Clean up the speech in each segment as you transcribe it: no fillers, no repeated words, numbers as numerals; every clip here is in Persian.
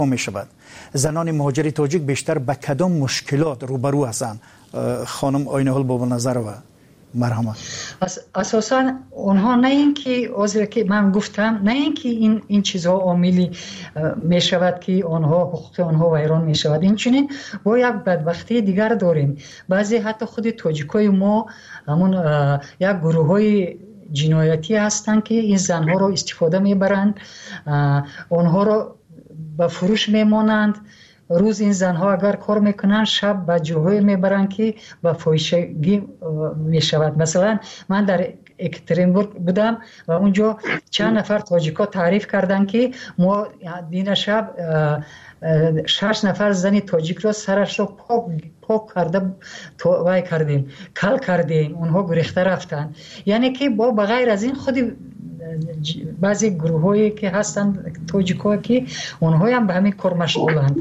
می شود. زنان مهاجر تاجیک بیشتر به کدام مشکلات روبرو هستند؟ خانم آینه بابا نظر و مرحمت. اساسا اونها نه اینکه عذر که من گفتم نه اینکه این چیزها عاملی می شود که آنها حقوق آنها ویران می شود. این چنین با یک بدبختی دیگر داریم. بعضی حتی خود تاجیکای ما همون یک گروه های جنایتی هستند که این زنها رو استفاده میبرند، آنها رو به فروش میمانند. روز این زنها اگر کار میکنن شب به جاهای میبرن که به فاحشگی میشود. مثلا من در اکترینبورگ بودم و اونجا چند نفر تاجیکا تعریف کردن که ما دین شب 6 نفر زن تاجیک را سرش را پاک کرده وای کردیم، کل کردیم، اونها گریخته رفتن. یعنی که با بغیر از این خود بعضی گروه هایی که هستن تاجیکا که اونها هم به همین کار مشغولند.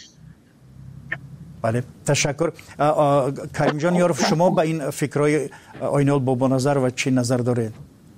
بله تشکر. کریم جان یارف، شما به این فکرهای آینه بابا نظر و چی نظر دارید؟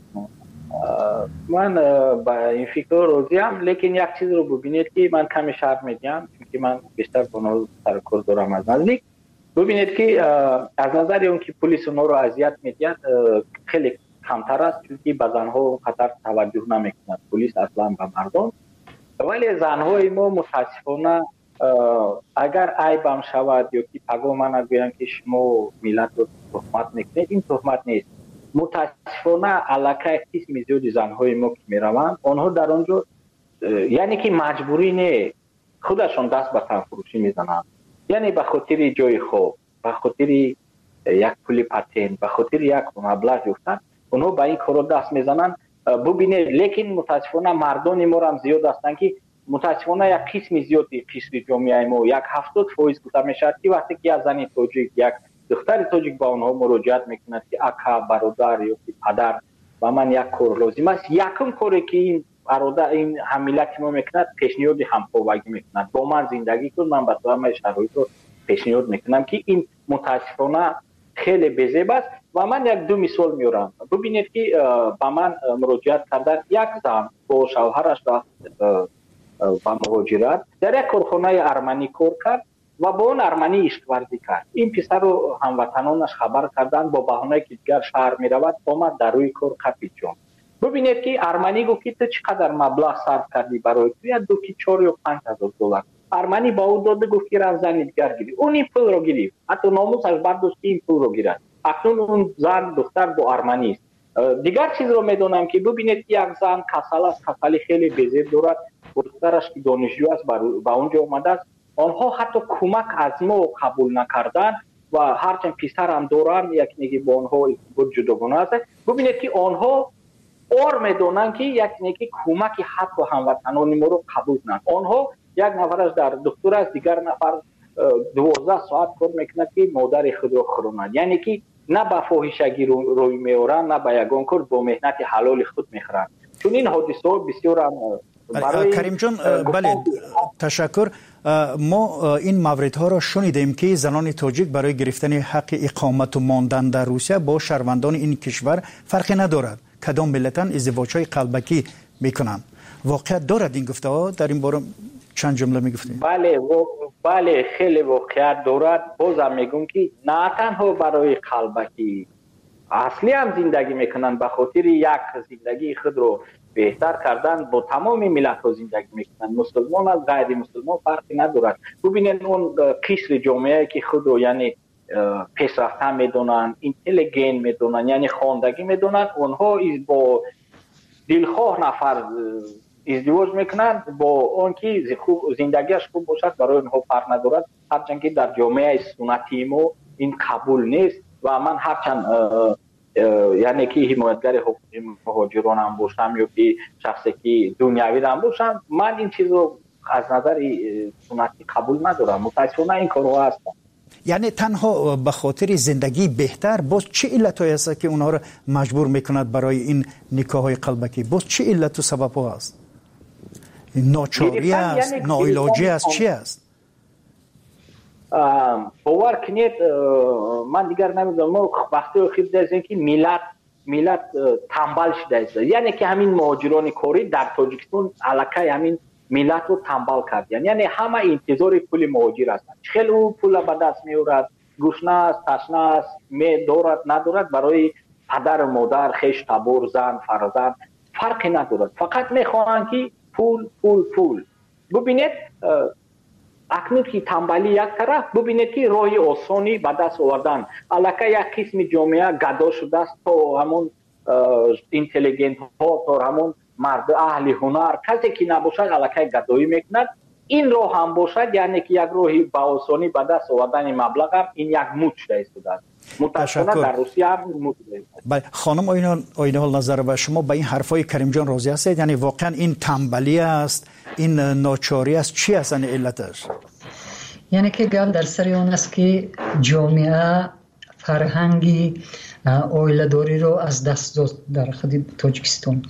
من با این فکر راضیم، لیکن یک چیز رو ببینید که من کمی شرط میدیم چون من بیشتر با اونها سر کار دارم از نزدیک. ببینید که از نظر اون که پلیس اونها رو اذیت میدید خیلی کمتر است، چون که به زنها خطر توجه نمیکنند پلیس اصلا به مردم. ولی زنهای ما متاسفانه اگر عیبم شود یا که پیغام نگویند که شما ملت رو تهمت میکنید، این تهمت نیست. متاسفانه علاقه قسم زیادی زنهای ما که میروند آنها در آنجا یعنی که مجبوری نه، خودشان دست به تنفروشی میزنند. یعنی به خاطر جای خوب، به خاطر یک پول پتین، به خاطر یک مبلغ یافتن اونها به این کارا دست میزنند. ببینید لیکن متاسفانه مردان ما هم زیاد هستند که متاسفانه یک قسم زیادی قشر جامعه ما 70% گفته میشد که وقتی که از زن تاجیک یک دختر تاجیک با اونها مراجعت میکند که اکا برادر یا پدر و من یک کار لازم است، یکم کاری که این برادر این حمیلت ما میکند پیشنهاد همخوابگی میکند با من زندگی کن، من به تو همه شرایط رو پیشنهاد میکنم که این متاسفانه خیلی بزیب است. و من یک دو مثال میارم. ببینید که با من مراجعت کردن یک زن با شوهرش رفت با مهاجرت در یک کارخانه ارمنی کار کرد و با اون ارمنی عشق ورزی کرد. این پسر رو هموطنانش خبر کردن، با بهانه که دیگر شهر می رود آمد در روی کار قپید جان. ببینید که ارمنی گفت که تو چقدر مبلغ صرف کردی برای تو؟ دو که 4 یا 5,000 دلار. ارمنی با او داده گفت که رفت زن دیگر گیری، اون این پول رو گرفت، حتی ناموسش برداشت که این پول رو گیرد. اکنون اون زن دختر با ارمنی است. دیگر چیز رو میدونم که ببینید یک زن کسل است، کسلی خیلی بزرگ دارد، دخترش که دانشجو است با اونجا اومده است، آنها حتی کمک از ما قبول نکردن و هرچند پسر هم دارن یک نگی با آنها بود جداگانه است. ببینید که آنها میدونن که یک نگی کمک حتی هموطنان ما رو قبول نکردن. آنها یک نفرش در دکتر است، دیگر نفر 12 ساعت کار میکنه که مادر خود رو خورند. یعنی که نه به فاحشگی روی میارن نه به یگان کار با مهنت حلال خود میخورن. چون این حادثه بسیار هم کریم جان بله تشکر. ما این موردها را شنیدیم که زنان تاجیک برای گرفتن حق اقامت و ماندن در روسیه با شهروندان این کشور فرقی ندارد، کدام ملتن ازدواج‌های قلبکی میکنند. واقعیت دارد این گفته ها؟ در این باره چند جمله میگفتید؟ بله خیلی واقعیت دارد. بازم میگم که نه تنها برای قلبکی اصلی هم زندگی میکنن، به خاطر یک زندگی خود رو بهتر کردن با تمام ملت ها زندگی میکنن. مسلمان از غیر مسلمان فرقی ندارد. ببینید اون قشر جامعه که خود رو یعنی پیشرفته میدونن، اینتلیجنت میدونن، یعنی خواندگی میدونن، اونها با دلخواه نفر ازدواج میکنن با اون که زندگیش خوب باشد برای اونها فرق ندارد. هرچند که در جامعه سنتی ما این قبول نیست و من هرچند یعنی که حمایتگر حقوق مهاجران هم باشم یا که شخصی که دنیوی هم باشم، من این چیز رو از نظر سنتی قبول ندارم. متاسفانه این کارها هستن. یعنی تنها به خاطر زندگی بهتر، باز چه علتایی هست که اونها رو مجبور میکند برای این نکاح‌های قلبکی؟ باز چه علت و سبب ها هست؟ ناچاری است، ناعلاجی است، چی است؟ باور کنید من دیگر نمیدونم. ما وقتی خیلی داریم که ملت تنبل شده است. یعنی که همین مهاجران کاری در تاجیکستان علاقه همین ملت رو تنبل کردن. یعنی همه انتظار پول مهاجر هستند. خیلی او پول به دست میارد، گشنه است، تشنه است، می دارد ندارد، برای پدر مادر، خویش تبار، زن، فرزند فرقی ندارد. فقط میخواهند که پول پول پول. ببینید اکنون که تنبلی یک طرف، ببینید که راه آسانی به دست آوردن. الکی یک قسم جامعه گدا شده است تا همون اینتلیجنت ها، تا همون مرد اهل هنر، کسی که نباشد الکی گدایی میکند. این راه هم باشد، یعنی که یک راهی به آسانی به دست آوردن مبلغ هم این یک موج ایستاده است. متأسفانه در روسیه هم موج است. خانم آینه حال نظر به شما به این حرفای کریم جان راضی هستید؟ یعنی واقعا این تنبلی است، این ناچاری است، چی است این علتش؟ یعنی که گپ در سر اون است که جامعه فرهنگی اویلداری رو از دست داد در خود تاجیکستان.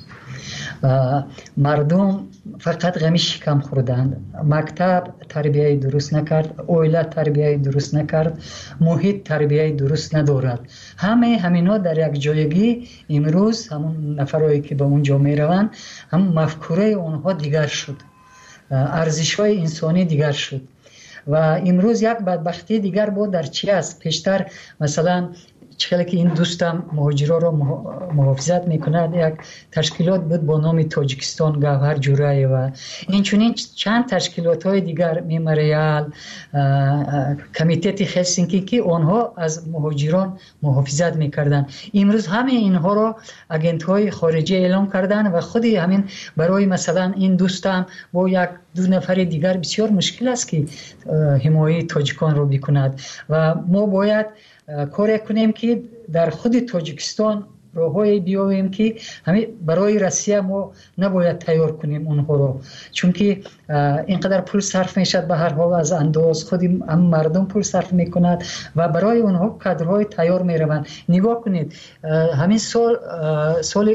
مردم فقط غمی شکم خوردند. مکتب تربیه درست نکرد، اویله تربیه درست نکرد، محیط تربیه درست ندارد. همینا در یک جایگی امروز همون نفرایی که به اونجا میروند، هم مفکوره اونها دیگر شد، ارزش‌های انسانی دیگر شد. و امروز یک بدبختی دیگر بود در چی است؟ پیشتر مثلا چقدر که این دوستم مهاجرا رو محافظت میکند، یک تشکیلات بود با نام تاجیکستان گوهر جورایی و این چنین چند تشکیلات های دیگر، میمریال، کمیته هلسینکی، که آنها از مهاجران محافظت میکردن. امروز همه اینها رو اجنت های خارجی اعلام کردن و خودی همین برای مثلا این دوستم با یک دو نفر دیگر بسیار مشکل است که حمایت تاجیکان رو بکند و ما باید کار کنیم که در خود تاجیکستان راههای بیاویم که همین برای روسیه ما نباید تیار کنیم اونها رو، چون که اینقدر پول صرف میشد به هر حال از انداز، خود هم مردم پول صرف میکند و برای اونها کادرهای تیار میروند. نگاه کنید همین سال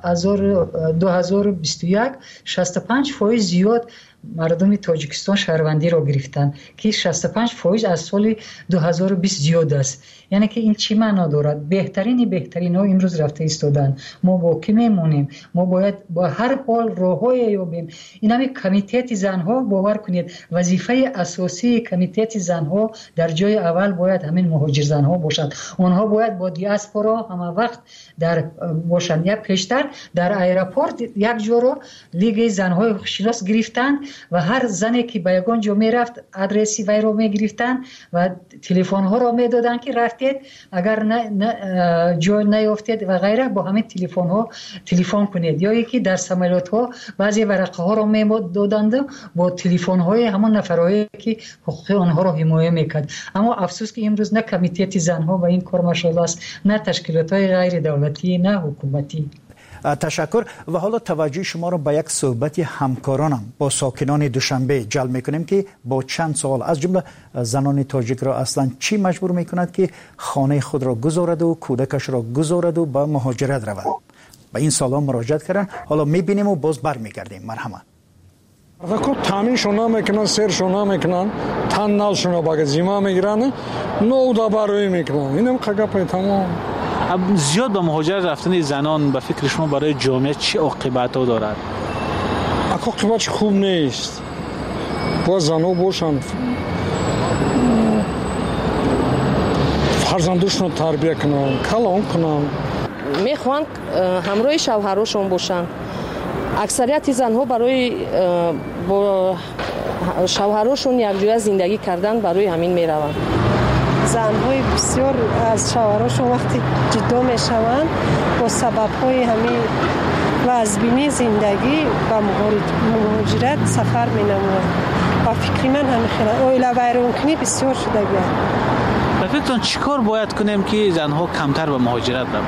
2021 65% زیاد مردم تاجیکستان شهروندی را گرفتند که 65% از سال 2020 زیاد است. یعنی که این چی معنا دارد؟ بهترین ها امروز رفته ایستادن. ما با کی میمونیم؟ ما باید با هر حال راههای یابیم. این همه کمیته زنها، باور کنید وظیفه اساسی کمیته زنها در جای اول باید همین مهاجر زنها باشند. اونها باید با دیاسپورا همه وقت در باشند. یا پیشتر در ایرپورت یک جورا لیگ زنهای شناس گرفتن و هر زنی که به یگان جا میرفت ادرسی وی رو میگرفتن و تلفن ها رو میدادن که رفتید، اگر جای نیافتید و غیره با همین تلفن ها تلفن کنید. یا یکی در سمالات ها بعضی ورقه ها رو میدادند با تلفن های همون نفرایی که حقوق آنها رو حمایت میکرد. اما افسوس که امروز نه کمیته زنها و این کار ماشاءالله است، نه تشکیلات های غیر دولتی، نه حکومتی. تشکر. و حالا توجه شما را به یک صحبت همکارانم با ساکنان دوشنبه جلب میکنیم که با چند سوال از جمله زنان تاجیک را اصلا چی مجبور میکند که خانه خود را گذارد و کودکش را گذارد و به مهاجرت رود. به این سوال مراجعت کردن. حالا میبینیم و باز برمیگردیم. مرحمت. کو تامین شونا میکنن، سر شونا میکنن، تن نال شونا باگ زیما میگیرن، نو دباروی میکنن. اینم قگاپای تمام. زیاد به مهاجرت رفتن زنان به فکر شما برای جامعه چه عاقبت‌ها دارد؟ عاقبت خوب نیست. با زنها باشن، فرزندشون تربیت کنن، کلام کنن. میخوان همراه شوهراشون باشن. اکثریت زنها برای با شوهراشون یک جای زندگی کردن برای همین میروند. زنهای بسیار از شوهراشون وقتی جدا میشوند با سببهای همین وضعبینی زندگی و مهاجرت سفر مینموند و فکری من همین خیلی اویلا ویرونکنی بسیار شده بیاد. به فکرتان چیکار باید کنیم که زنها کمتر به مهاجرت برن؟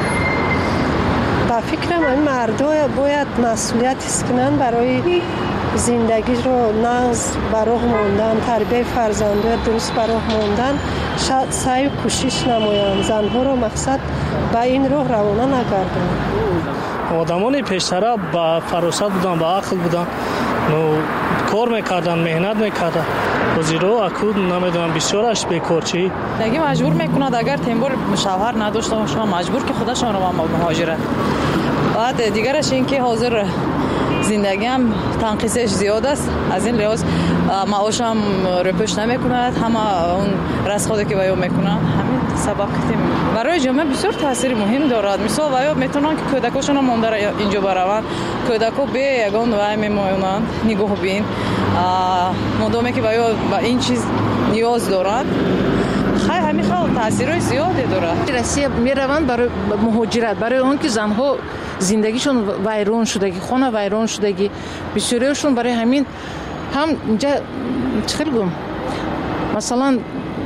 به فکرم این مردم باید مسئولیت اسکنن برای زندگی رو ناز براه ماندن، تربیت فرزندان درست براه ماندن، سعی و کوشش نمایند. زنها رو مقصد به این راه روانه نگردن. آدمان پیشتر با فراست بودن، با عقل بودن، کار میکردن، مهنت میکردن. وزیرو اکود نمیدونم بسیارش بیکار چی دیگه مجبور میکند اگر تیمور شوهر نداشته باشن مجبور که خودشون رو به مهاجرت. بعد دیگرش این که حاضر زندگیم تنقیصش زیاد است. از این لحاظ معاشم رپوش نمیکند، همه اون رسخوده که ویو میکنن همین سبب برای جامعه بسیار تاثیر مهم دارد. مثلا ویو میتونن که کودکاشون مونده اینجا بروند، کودکو به یگان وای میمونن نگاه بین مدام که ویو با این چیز نیاز دارند، خیلی همین خیلی تاثیرای زیادی دارد. روسیه میروند برای مهاجرت، برای اون که زنها زندگیشون ویران شدگی، خانه ویران شدگی، بسیاریشون برای همین هم اینجا چخیل گم مثلا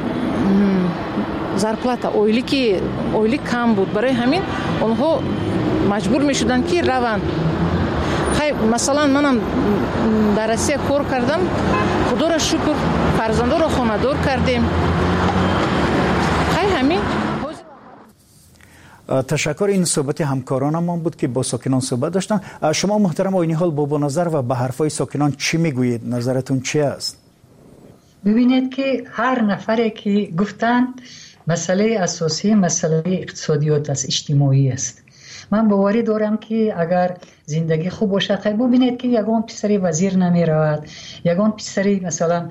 зарплата اویلی کم بود، برای همین اونها مجبور میشدن که روند. خیلی مثلا منم در روسیه کار کردم، خدا را شکر فرزندا را خانه‌دار کردیم. خیلی همین. تشکر. این صحبت همکارانمان بود که با ساکنان صحبت داشتن. شما محترم آینی حال با نظر و به حرفای ساکنان چی میگویید؟ نظرتون چی است؟ ببینید که هر نفری که گفتن مسئله اساسی مسئله اقتصادیات است، اجتماعی است. من باوری دارم که اگر زندگی خوب باشد، ببینید که یگان پسری وزیر نمی رود، یگان پسری مثلا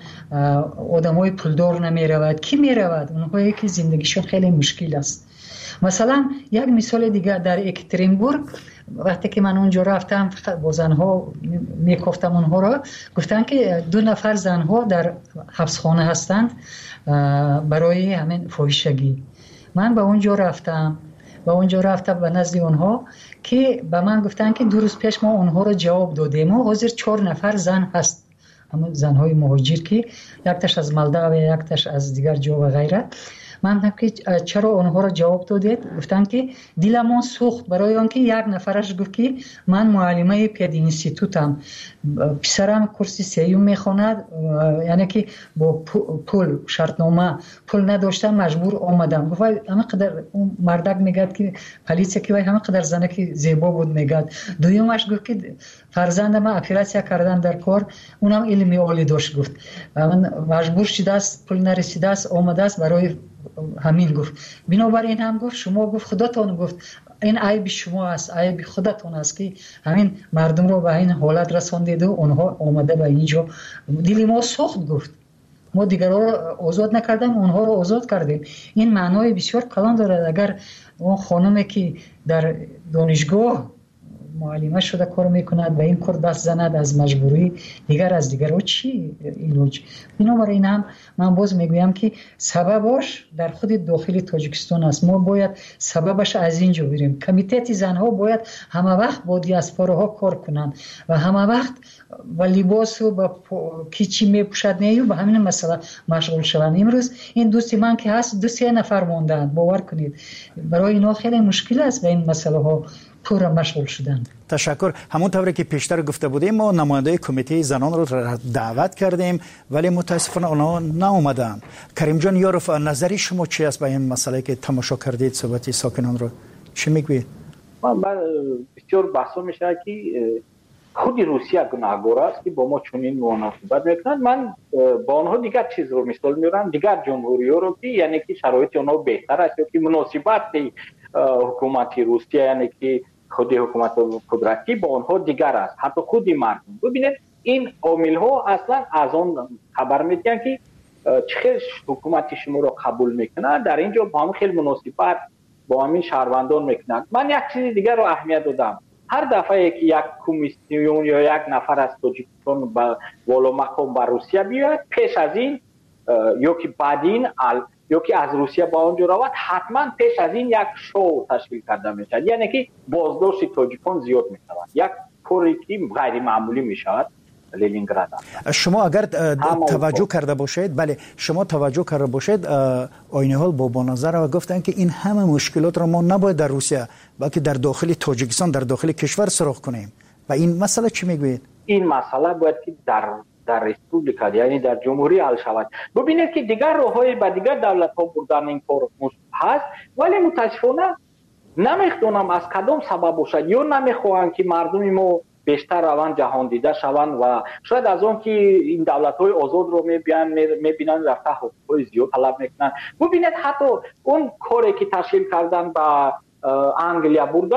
آدمای پولدار نمی رود. کی می رود؟ اونهایی که زندگیشون خیلی مشکل است. مثلا یک مثال دیگه در اکترینبورگ وقتی که من اونجا رفتم با زنها میگفتم اونها را، گفتن که 2 نفر زنها در حبسخانه هستند برای همین فاحشگی. من به اونجا رفتم به نزد اونها که به من گفتن که 2 روز پیش ما اونها را جواب دادیم و حاضر 4 نفر زن هست، همون زنهای مهاجر که یکتاش از مالداو، یکتاش از دیگر جا و غیره. من گفتم که چرا اونها را جواب دادید؟ گفتن که دلمون سوخت برای آنکه یک نفرش گفت که من معلمه پید اینستیتوتم، پسرم کورس سیوم میخواند، یعنی که با پول شرطنامه پول نداشتم مجبور آمدم. گفت همه قدر اون مردک میگد که پلیس که همه قدر زنه که زیبا بود میگد. دویمش گفت که فرزندم اپراسیا کردن در کار، اونم علمی عالی داشت. گفت من مجبور شده است، پول نرسیده است، آمده است برای همین. گفت بنابراین هم گفت شما گفت خودتون گفت این عیب شما است، عیب خودتون است که همین مردم رو به این حالت رساندید و اونها آمده به اینجا. دل ما سوخت. گفت ما دیگر رو آزاد نکردیم، اونها رو آزاد کردیم. این معنای بسیار کلان دارد. اگر اون خانمی که در دانشگاه معلمه شده کار میکند و این کار دست زند از مجبوری، دیگر از دیگر او چی ایلوج؟ بنابراین هم من باز میگویم که سببش در خود داخل تاجیکستان است. ما باید سببش از اینجا بریم. کمیته زنها باید همه وقت با دیاسپورا ها کار کنند و همه وقت و لباس و با کیچی میپوشد نیو به همین مسئله مشغول شوند. امروز این دوستی من که هست 2-3 نفر ماندند، باور کنید برای اینا خیلی مشکل است به این مسئله ها پورا مشغول شدن. تشکر. همونطوری که پیشتر گفته بودیم ما نماینده کمیته زنان رو دعوت کردیم ولی متاسفانه اونا نیومدن. کریم جان یاروف، نظری شما چی است به این مسئله که تماشا کردید صحبت ساکنان رو؟ چی میگویید؟ من بسیار بحثا میشه که خود روسیه گناهگار است که با ما چنین مناسبت میکنند. من با آنها دیگر چیز رو مثال میارم، دیگر جمهوری ها رو که یعنی که شرایط آنها بهتر است یا که مناسبت حکومت روسیه یعنی که خود حکومت قدرتی با آنها دیگر است، حتی خود مردم. ببینید این عامل ها اصلا از آن خبر میدن که چه حکومت شما رو قبول میکنه، در اینجا با هم خیلی مناسبت با همین شهروندان میکنند. من یک چیز دیگر رو اهمیت دادم. هر دفعه که یک کمیسیون یا یک نفر از تاجیکستان با والا مقام به روسیه بیاید، پیش از این یا که بعدین یا که از روسیه با اونجا رود، حتما پیش از این یک شو تشکیل کرده میشد، یعنی که بازداشت تاجیکان زیاد میشود، یک کاری که غیر معمولی میشود. لنینگراد شما اگر توجه کرده باشید، بله شما توجه کرده باشید، آینه حال با نظر و گفتن که این همه مشکلات را ما نباید در روسیه بلکه در داخل تاجیکستان در داخل کشور سراغ کنیم. و این مسئله چی میگوید؟ این مسئله باید که در ریسپوبلیکا یعنی در جمهوری حل شود. ببینید که دیگر راههای با دیگر دولت ها بردن این کار هست، ولی متاسفانه نمیخوانم از کدام سبب باشد، یا نمیخواهند که مردم ما بیشتر روان جهان دیده شوند و شاید از اون که این دولت های آزاد رو میبینن رفته حقوقهای زیاد طلب میکنن. ببینید حتی اون کاری که تشکیل کردن با انگلیا بردن،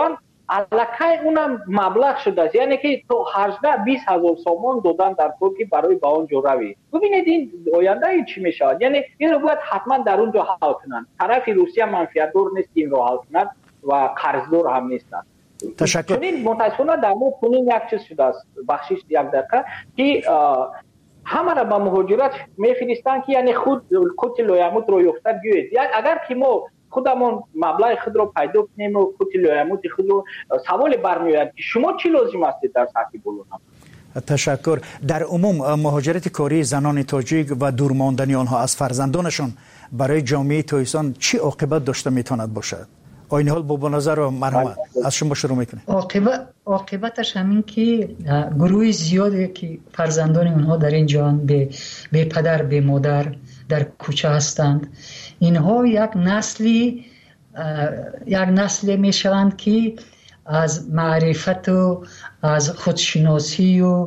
الکای اونم مبلغ شده است، یعنی که تو 18-20 هزار سامان دادن در ترکی برای با اونجا روی. ببینید این آینده این چی میشه، یعنی این رو باید حتما در اونجا حل کنن. طرف روسیه منفعت‌دار نیست این رو حل کند و قرضدار هم نیستن. تشکر. چنین متاسفانه در مورد کنین یک چیز شده است، بخشش یک دقیقه، که همه را به مهاجرت میفرستن که یعنی خود کوت لویموت رو یافته بیاید. اگر که ما خودمون مبلغ خود رو پیدا کنیم و کوت لویموت خود رو، سوال برمیاد که شما چی لازم است در سطح بالا. تشکر. در عموم مهاجرت کاری زنان تاجیک و دورماندنی آنها از فرزندانشان برای جامعه تویسان چی عاقبت داشته میتواند باشد؟ آین حال با نظر و مرحمت از شما شروع میکنه. عاقبتش همین که گروه زیادی که فرزندان اونها در این جهان به پدر به مادر در کوچه هستند، اینها یک نسلی میشوند که از معرفت و از خودشناسی و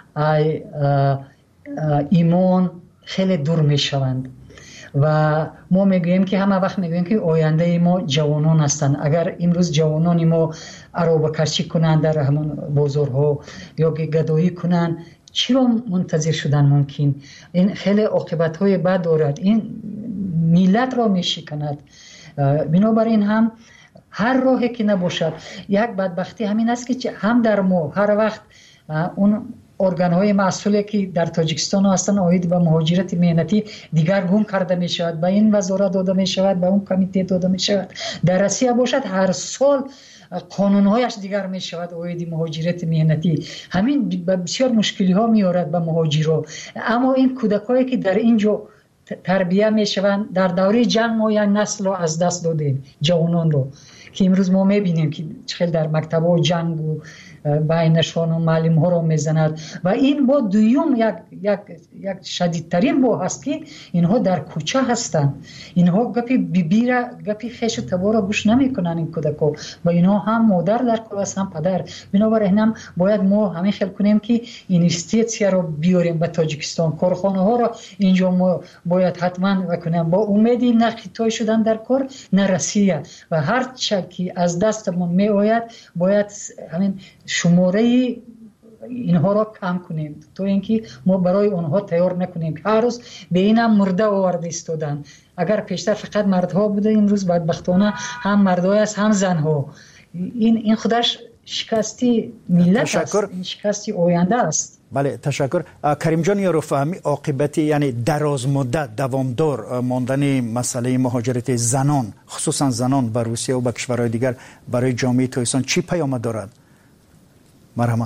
ایمان خیلی دور میشوند و ما میگوییم که همه وقت میگوییم که آینده ما جوانان هستند. اگر امروز جوانان ما عرابکرچی کنند در همون بازارها یا گدایی کنند، چی رو منتظر شدن ممکن؟ این خیلی عاقبت های بد دارد، این ملت را میشکند. بنابراین هم هر راهی که نباشد، یک بدبختی همین است که هم در ما هر وقت اون ارگان‌های مسئولی که در تاجیکستان هستند عاید به مهاجرت مهنتی دیگر گم کرده می شود، به این وزارت داده می شود، به اون کمیته داده می شود. در روسیه باشد هر سال قانون‌هایش دیگر می شود عاید مهاجرت مهنتی. همین بسیار مشکلی ها می آورد به مهاجران. اما این کودکایی که در اینجا تربیت می شوند، در دوره جنگ ما یک نسل رو از دست دادیم، جوانان رو که امروز ما می بینیم که چقدر در مکتب‌ها جنگ و بینشان و معلم ها رو میزند و این با دوم یک شدیدترین با هست که اینها در کوچه هستند. اینها گپی بیبیره گپی خیش و تبارا گوش نمی کنن این کودکا و اینها هم مادر در کوچه است هم پدر. بنابراین هم باید ما همین خیال کنیم که اینوستیسیا رو بیاریم به تاجیکستان، کارخانه ها رو اینجا ما باید حتما بکنیم با امیدی نه خطای شدن در کار نه روسیه و هر چه که از دستمون می آید باید همین شماره اینها را کم کنیم تو اینکه ما برای اونها تیار نکنیم که هر روز به اینم مرده آورده ایستادن. اگر پیشتر فقط مردها بوده، امروز بدبختانه هم مردای است هم زنها. این خودش شکستی ملت است، این شکستی آینده است. بله تشکر. کریم جان یاروفهمی، عاقبتی یعنی دراز مدت دوامدار ماندن مسئله مهاجرت زنان خصوصا زنان به روسیه و به کشورهای دیگر برای جامعه تویسان چی پیامد دارد؟ مرحبا.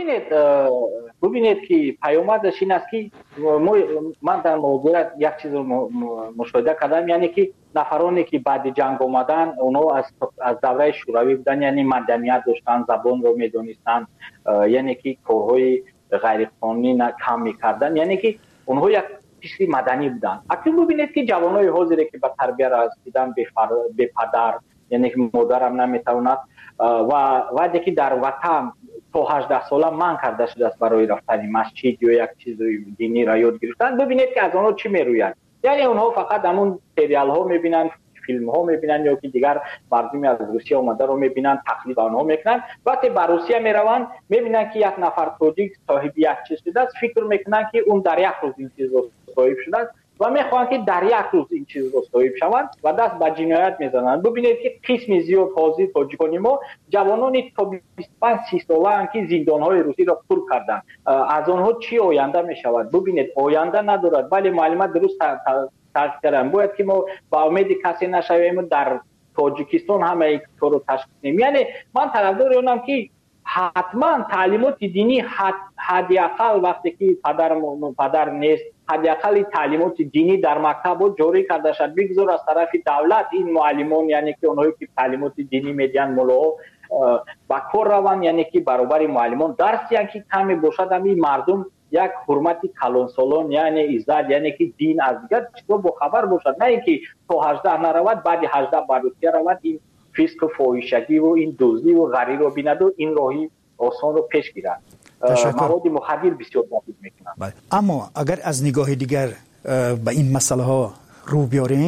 ببینید که پیامدش این است که من در مهاجرت یک چیز رو مشاهده کردم، یعنی که نفرانی که بعد جنگ آمدن اونها از دوره شوروی بودن، یعنی مدنیت داشتن، زبان رو میدونستن، یعنی که کارهای غیر قانونی کم میکردن، یعنی که اونها یک کسی مدنی بودن. اکنون ببینید که جوانای حاضری که به تربیت رسیدن به پدر، یعنی که مادرم نمیتواند و وقتی که در وطن تا 18 ساله من کرده شده است برای رفتن مسجد یا یک چیز دینی را یاد گرفتن، ببینید که از آنها چی میروید. یعنی اونها فقط همون سریال ها میبینن، فیلم ها میبینن یا که دیگر مردمی از روسیه اومده رو میبینن، تقلید آنها میکنن. وقتی به روسیه میروند میبینن که یک نفر تاجیک صاحب یک چیز شده است، فکر میکنن که اون در یک روز این چیز رو صاحب شده است و میخوان که در یک روز این چیز رو صاحب شوند و دست به جنایت میزنند. ببینید که قسم زیاد حاضر تاجیکان ما جوانانی تا 25-30 ساله هم که زندان‌های روسی را پر کردند، از آنها چی آینده میشود؟ ببینید آینده ندارد. ولی معلومات درست کردن باید که ما با امید کسی نشویم در تاجیکستان همه کار رو تشکیل کنیم. یعنی من طرفدار اونم که حتما تعلیمات دینی حداقل وقتی که پدر نیست، حداقل تعلیمات دینی در مکتب جاری کرده شد. بگذار از طرف دولت این معلمان، یعنی که اونایی که تعلیمات دینی میدن ملاها با کار روند، یعنی که برابر معلمان درس یعنی که کمی باشد، همین مردم یک حرمتی کلان سالان یعنی عزت، یعنی که دین از دیگر چطور با خبر باشد، نه اینکه تا 18 نرود بعد 18 بروسیه رود این فیسق و فاحشگی و این دزدی و غری رو بیند و این راهی آسان رو پیش گیرد. مواد مخدر بسیار مفید میکنند. اما اگر از نگاه دیگر به این مسئله ها رو بیاریم،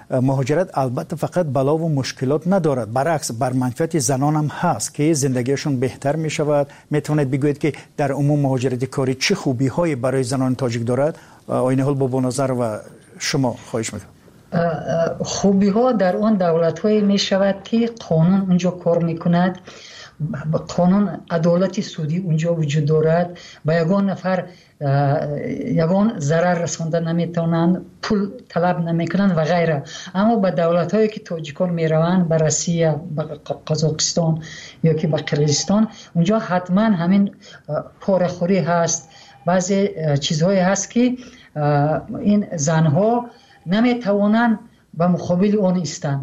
مهاجرت البته فقط بلا و مشکلات ندارد، برعکس بر منفعت زنان هم هست که زندگیشون بهتر می شود. میتونید بگویید که در عموم مهاجرت کاری چه خوبی هایی برای زنان تاجیک دارد؟ آقای نهال با نظر و شما خواهش میکنم. خوبی ها در اون دولت های می شود که قانون اونجا کار میکند، قانون عدالت سودی اونجا وجود دارد، با یگان نفر یگان ضرر رسانده نمیتونند، پول طلب نمیکنند و غیره. اما به دولت هایی که تاجیکان میروند، به روسیه، به قزاقستان یا که به قرقیزستان، اونجا حتما همین پاره‌خوری هست، بعضی چیزهایی هست که این زنها نمیتوانند به مقابل اون ایستند.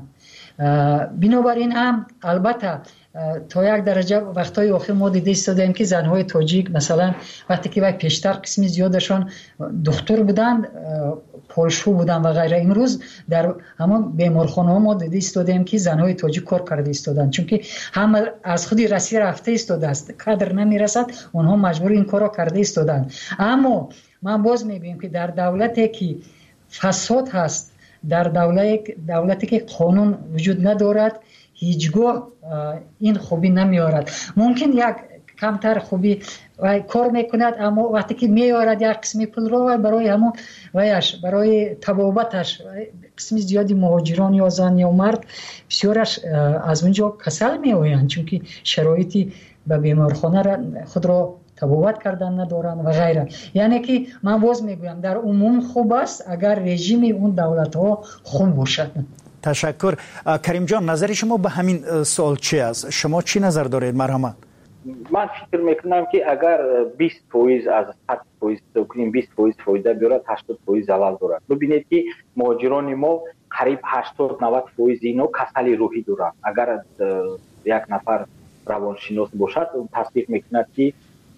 بنابراین هم البته تا یک درجه وقتای آخر ما دیده ایستادیم که زنهای تاجیک مثلا وقتی که پیشتر قسمی زیادشان دکتر بودند، پولشو بودند و غیره، امروز در همون بیمارخانه ها ما دیده ایستادیم که زنهای تاجیک کار کرده ایستادند، چون که هم از خودی رسی رفته ایستاده است، کادر نمیرسد، اونها مجبور این کارا کرده ایستادند. اما من باز میگویم که در دولتی که فساد هست، در دولتی که قانون وجود ندارد، هیچگاه این خوبی نمیارد. ممکن یک کمتر خوبی کار میکند، اما وقتی که میارد یک قسمی پول رو برای همون برای تبابتش قسمی زیادی مهاجران یا زن یا مرد بسیارش از اونجا کسل میآیند، چون که شرایطی به بیمارخانه خود را تبابت کردن ندارن و غیره. یعنی که من باز میگویم در عموم خوب است اگر رژیم اون دولت ها خوب باشد. تشکر. کریم جان، نظر شما به همین سوال چی است؟ شما چی نظر دارید؟ مرحمت. من فکر میکنم که اگر 20% از 100% کنیم 20% فایده بیارد، 80% زلال دارد. ببینید که مهاجران ما قریب 80-90% اینا کسل روحی دارند. اگر یک نفر روانشناس باشد تصدیق میکند که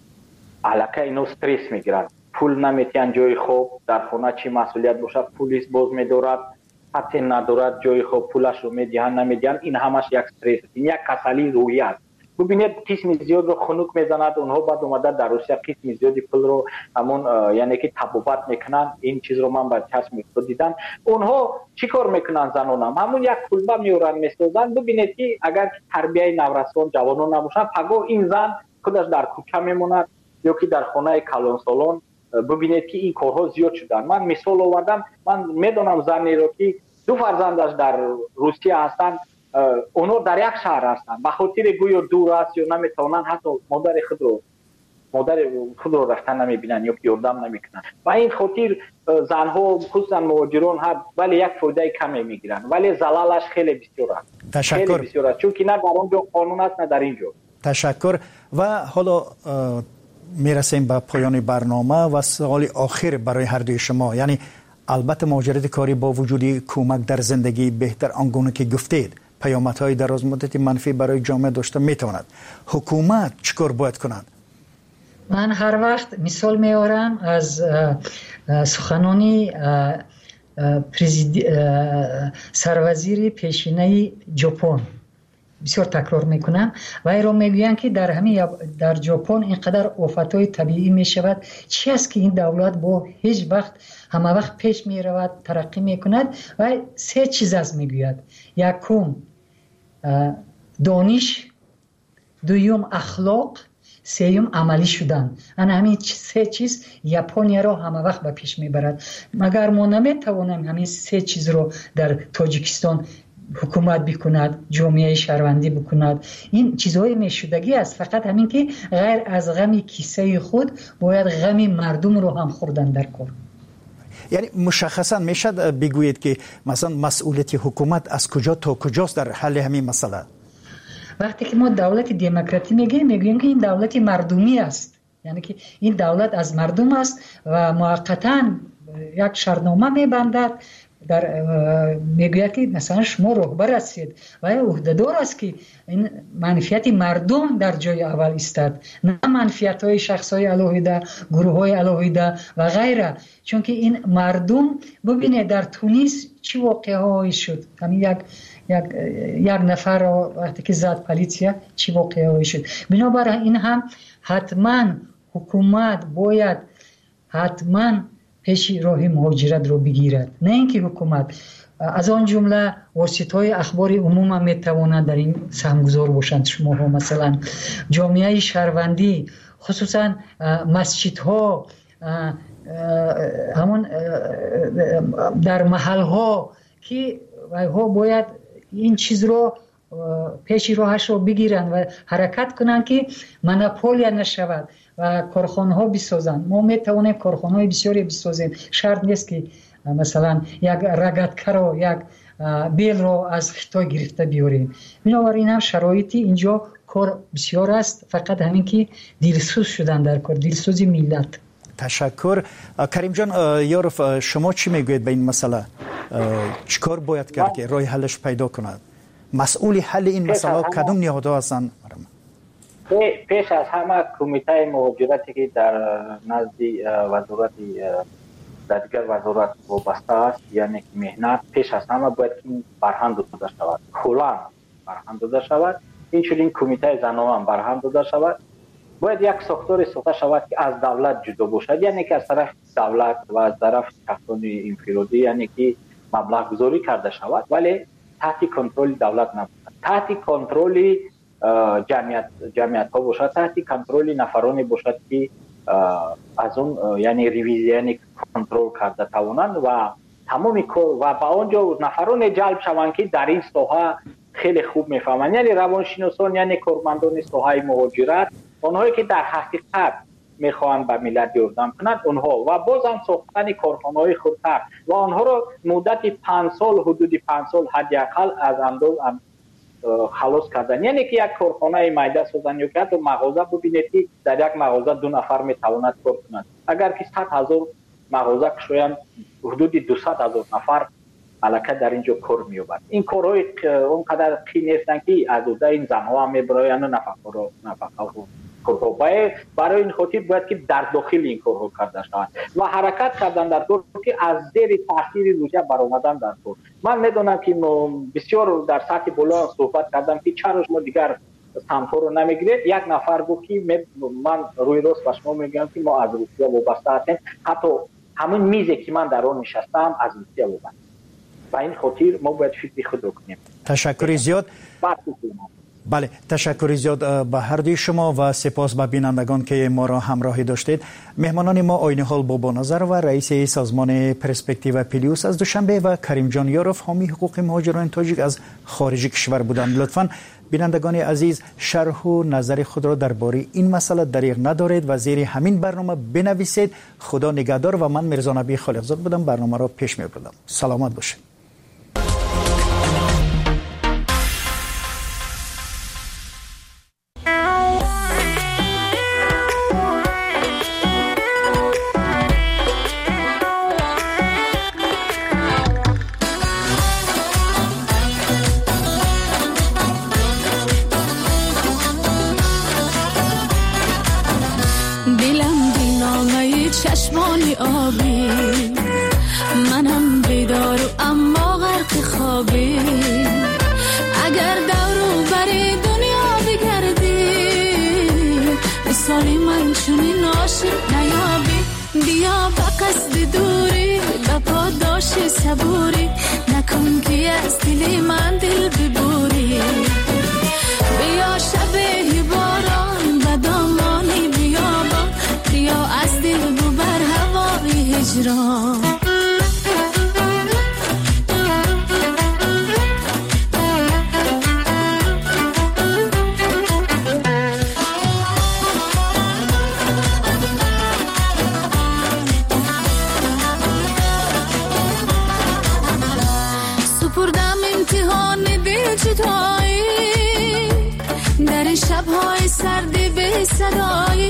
علاقه اینا استرس میگیرند، پول نمیتین جای خوب، در خانه چی مسئولیت باشد پلیس باز میدارد، حتی ندارد جای خوب پولش رو میدهند نمیدهند، این همش یک استرس، این یک کسلی روحی است. ببینید قسم زیاد رو خنک میزند، اونها بعد اومده در روسیه قسم زیادی پول رو همون یعنی که تبابت میکنن. این چیز رو من با چشم دیدم. اونها چیکار میکنن؟ زنان همون یک کلبه میورن میسازن. ببینید که اگر تربیه نورسان جوانان نباشن، پگاه این زن خودش در کوچه میموند یا که در خانه کلان سالان. ببینید که این کارها زیاد شدن. من مثال آوردم، من میدونم زنی رو که 2 فرزندش در روسیه هستن، اونها در یک شهر هستن، به خاطر گویا دور است یا نمیتونن حتی مادر خود رو رفتن نمیبینن یا یاردم نمیکنن. و این خاطر زنها خصوصا مهاجران ها ولی یک فایده کمی میگیرن، ولی زلالش خیلی بسیار است. تشکر. خیلی بسیار است، چون که نه در اونجا قانون است نه در اینجا. تشکر. و حالا میرسیم به پایان برنامه و سوال آخر برای هر دوی شما، یعنی البته مهاجرت کاری با وجود کمک در زندگی بهتر آنگونه که گفتید پیامدهای درازمدتی منفی برای جامعه داشته میتواند، حکومت چیکار باید کند؟ من هر وقت مثال میارم از سخنانی سروزیر پیشینه ژاپن، بسیار تکرار میکنم و این رو میگوین که در ژاپن اینقدر آفتهای طبیعی میشود، چی است که این دولت با هیچ وقت همه وقت پیش میرود ترقی میکند و 3 چیز است میگوید: یکم دانش، دوم اخلاق، سوم عملی شدن. همین 3 چیز ژاپن را همه وقت به پیش میبرد. مگر ما نمیتوانیم همین 3 چیز رو در تاجیکستان حکومت بکند، جامعه شهروندی بکند؟ این چیزهای میشدگی است، فقط همین که غیر از غم کیسه خود باید غم مردم رو هم خوردن در کار. یعنی مشخصا میشد بگویید که مثلا مسئولیت حکومت از کجا تا کجاست در حل همین مسئله؟ وقتی که ما دولت دموکراتی میگیم که این دولت مردمی است، یعنی که این دولت از مردم است و موقتا یک شرطنامه میبندد، میگوید که مثلا شما رهبر هستید و عهدهدار است که این منفعت مردم در جای اول ایستد، نه منفعت های شخص های علاهیده، گروه های علاهیده و غیره. چون که این مردم، ببینید در تونس چی واقعه هایی شد، همین یک نفر وقتی که زد پلیسیا چی واقعه هایی شد. بنابراین این هم حتما حکومت باید حتما پیش راه مهاجرت رو بگیرد، نه اینکه حکومت از آن جمله واسطه‌های اخبار عموم هم میتوانند در این سهمگذار باشند. شما ها مثلا جامعه شهروندی، خصوصا مسجدها، همون در محل ها که ها باید این چیز رو پیش راهش رو بگیرن و حرکت کنن که مونوپولیا نشود و کارخانه ها بسازن. ما میتوانیم کارخانه های بسیاری بسازیم، شرط نیست که مثلا یک رگتکه رو، یک بیل رو از خطای گرفته بیاریم. بنابراین هم شرایطی اینجا کار بسیار است، فقط همین که دلسوز شدن در کار، دلسوزی ملت. تشکر. کریم جان یارف، شما چی میگوید به این مسئله؟ چیکار باید کرد که راه حلش پیدا کند؟ مسئول حل این مسئله کدوم نهادها هستند؟ پیش از همه کمیته مهاجرتی که در نزد وزارت در دیگر وزارت وابسته است، یعنی که مهنت، پیش از همه باید که برهم داده شود، کلان برهم داده شود. این کمیته زنان هم برهم داده شود. باید یک ساختار ساخته شود که از دولت جدا باشد، یعنی که از طرف دولت و از طرف شخصان انفرادی، یعنی که مبلغ گذاری کرده شود ولی تحت کنترل دولت نباشد، تحت کنترل جمعیت ها باشد، تحت کنترل نفرانی باشد که از اون یعنی ریویزیون کنترل کرده توانند و تمام کار و با آنجا نفران جلب شوند که در این ساحه خیلی خوب میفهمند، یعنی روانشناسان، یعنی کارمندان ساحه مهاجرت، آنهایی که در حقیقت میخواهند به ملت یاردن کنند اونها، و باز هم ساختن کارخانه‌های خودکار و آنها را مدت 5 سال، حدود 5 سال حداقل از انداز خلاص کردن. یعنی که یک کارخانه میده سازن یا که حتی مغازه ببینید که در یک مغازه 2 نفر میتواند کار کنند، اگر که 100,000 مغازه کشویند حدود 200,000 نفر الکه در اینجا کار مییابند. این کارهای اونقدر قی نیستن که از عهده این زنها هم میبرایند و نفقه برای این خاطر باید که در داخل این کارها کرده شود و حرکت کردن در کار که از زیر تاثیر روسیه برآمدن در کار. من میدونم که بسیار در سطح بالا صحبت کردم که چرا شما دیگر سمت‌ها رو نمیگیرید. یک نفر گفت که من روی راست به شما میگم که ما از روسیه وابسته هستیم، حتی همین میزی که من در آن نشستم از روسیه وابسته. و این خاطر ما باید فکر خود رو کنیم. تشکر زیاد. بله، تشکر زیاد به هر دوی شما و سپاس به بینندگان که ما را همراهی داشتید. مهمانان ما آینه حال بابا نظر و رئیس سازمان پرسپکتیو پلیوس از دوشنبه و کریم جان یاروف حامی حقوق مهاجران تاجیک از خارج کشور بودند. لطفاً بینندگان عزیز شرح و نظر خود را درباره این مسئله دریغ ندارید و زیر همین برنامه بنویسید. خدا نگهدار و من میرزا نبی خالقزاد بودم، برنامه را پیش میبردم. سلامت باشید. چشمانی آبی منم بیدار و اما غرق خوابی، اگر دورو بری دنیا بگردی مثالی من چونی ناشد نیابی، بیا با قصد دوری با پاداش صبوری نکن که از دل من دل ببوری، بیا شبه باران و دامانی بیابان، بیا از دل ببر هوای هجران. سپردم امتحان دل جدایی در شب‌های سرد به صدایی،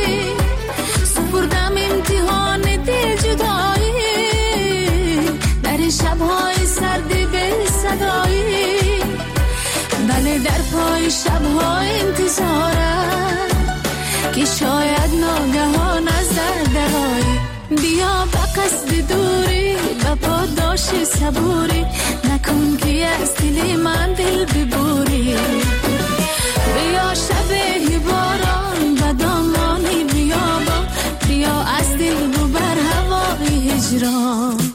سپردم امتحان دل جدایی در شب‌های سرد به صدایی، بله در پای شب‌ها انتظارم که شاید ناگهان از درایی، بیا با قصد دوری با پاداش صبوری نکن که از دل من دل ببوری، بیا شبه باران و دامانی بیابان، بیا از دل ببر هوای هجران.